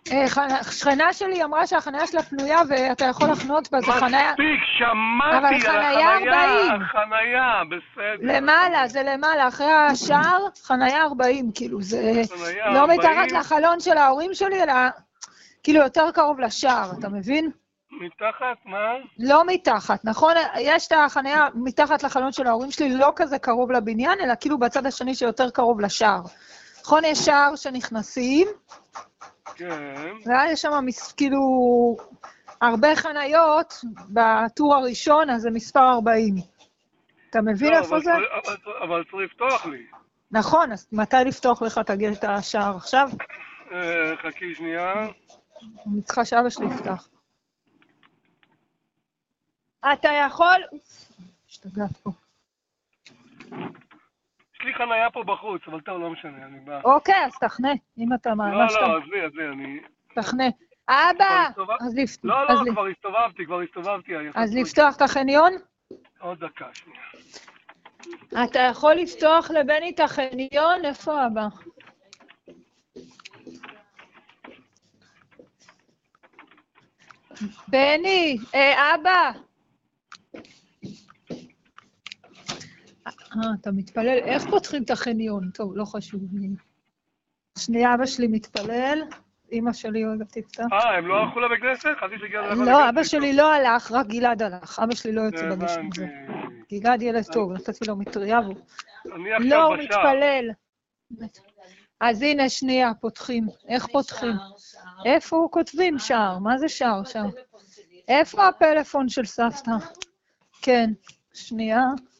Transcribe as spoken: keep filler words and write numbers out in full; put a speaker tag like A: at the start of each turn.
A: שכנה שלי אמרה שהחניה שלה פנויה ואתה יכול לחנות בה, זה חניה...
B: מספיק, שמעתי על החניה, החניה, בסדר.
A: למעלה, זה למעלה, אחרי השער, חניה ארבעים, כאילו, זה לא מתחת לחלון של ההורים שלי, אלא כאילו יותר קרוב לשער, אתה מבין?
B: מתחת, מה?
A: לא מתחת, נכון? יש את החניה מתחת לחלון של ההורים שלי, לא כזה קרוב לבניין, אלא כאילו בצד השני שיותר קרוב לשער. נכון, יש שער שנכנסים,
B: כן.
A: ויש שם כאילו הרבה חניות בטור הראשון, אז זה מספר ארבעים. אתה מבין איפה זה?
B: אבל צריך לפתוח לי.
A: נכון, אז מתי לפתוח לך? תגיד את השער עכשיו?
B: חכי שנייה.
A: אני צריכה שאבא שלי יפתח. אתה יכול... השתגעת פה.
B: יש לי חניה פה בחוץ, אבל טוב, לא משנה, אני בא.
A: אוקיי, אז תחנה, אם אתה ממש...
B: לא, לא, עזבי, עזבי, אני...
A: תחנה. אבא!
B: לא, לא, כבר הסתובבתי, כבר הסתובבתי.
A: אז לפתוח את החניון?
B: עוד דקה, שנייה.
A: אתה יכול לפתוח לבני את החניון? איפה אבא? בני, אה, אבא! אה, אתה מתפלל? איך פותחים את החניון? טוב, לא חשוב. שנייה, אבא שלי מתפלל. אמא שלי אוהבת תפתח.
B: אה, הם לא הלכו לבית כנסת? חשבתי שגיע לבית כנסת.
A: לא, אבא שלי לא הלך, רק גלעד הלך. אבא שלי לא יוצא בגשם הזה. גלעד ילד טוב, נתתי לו מטריה והוא... לא, הוא מתפלל. אז הנה, שנייה, פותחים. איך פותחים? איפה הוא כותבים שער? מה זה שער? שער. איפה הפלאפון של סבתא? כן, שנייה.